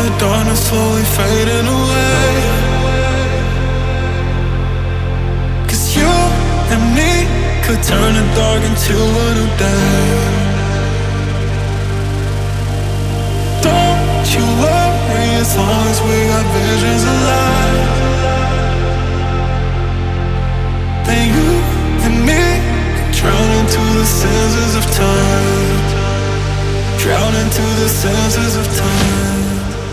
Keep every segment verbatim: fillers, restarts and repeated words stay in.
the darkness slowly fading away. Cause you and me could turn the dark into a new day. Don't you worry, as long as we got visions alive. Then you and me could drown into the senses of time. Drown into the senses of time.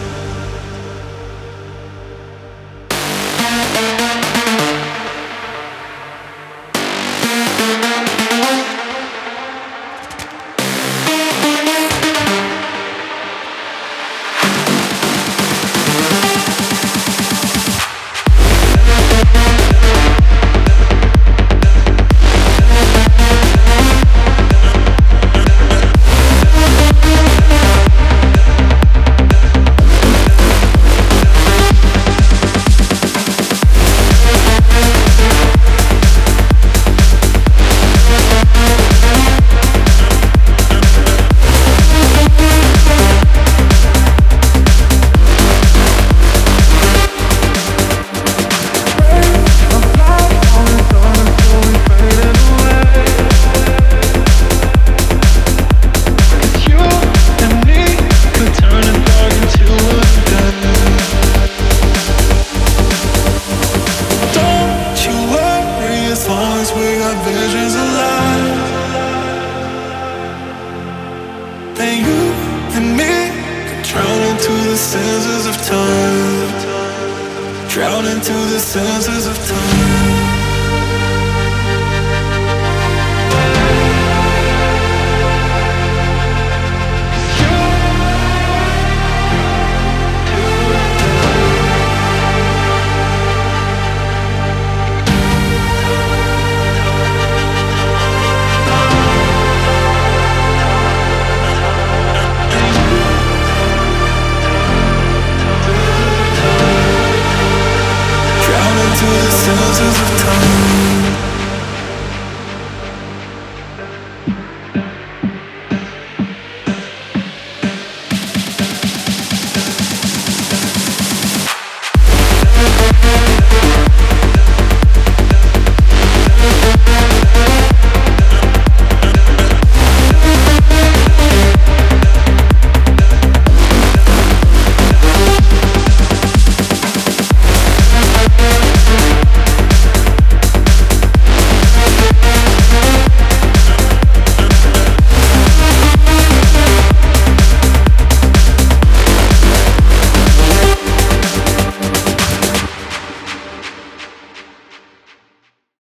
Then you and me could drown into the senses of time. Drown into the senses of time.